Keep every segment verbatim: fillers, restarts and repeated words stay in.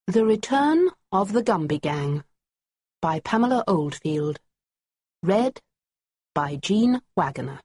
The Return of the Gumby Gang by Pamela Oldfield. Read by Jean Wagoner.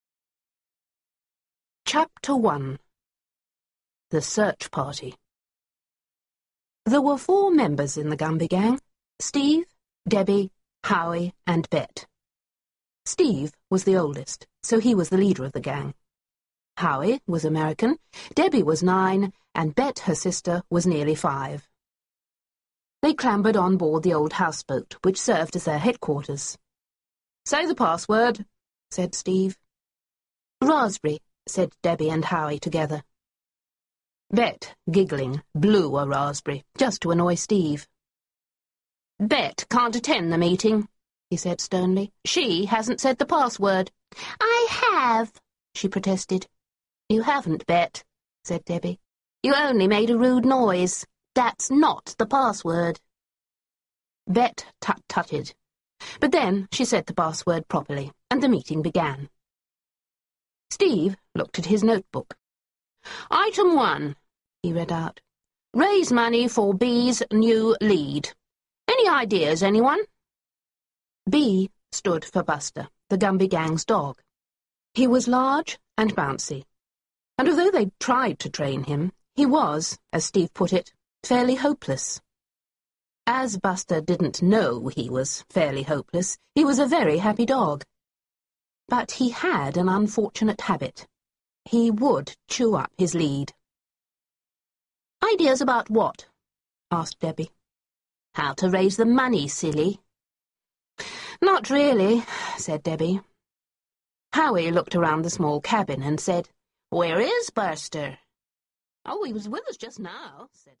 Chapter one. The Search Party. There were four members in the Gumby Gang: Steve, Debbie, Howie, and Bet. Steve was the oldest, so he was the leader of the gang. Howie was American, Debbie was nine, and Bet, her sister, was nearly five. They clambered on board the old houseboat, which served as their headquarters. "Say the password," said Steve. "Raspberry," said Debbie and Howie together. Bet, giggling, blew a raspberry, just to annoy Steve. "Bet can't attend the meeting," he said sternly. "She hasn't said the password." "I have," she protested. "You haven't, Bet," said Debbie. "You only made a rude noise. That's not the password." Bet tut-tutted, but then she said the password properly, and the meeting began. Steve looked at his notebook. "Item one," he read out. "Raise money for B's new lead. Any ideas, anyone?" B stood for Buster, the Gumby Gang's dog. He was large and bouncy, and although they tried to train him, he was, as Steve put it, fairly hopeless. As Buster didn't know he was fairly hopeless, he was a very happy dog. But he had an unfortunate habit. He would chew up his lead. "Ideas about what?" asked Debbie. "How to raise the money, silly." "Not really," said Debbie. Howie looked around the small cabin and said, "Where is Buster?" "Oh, he was with us just now," said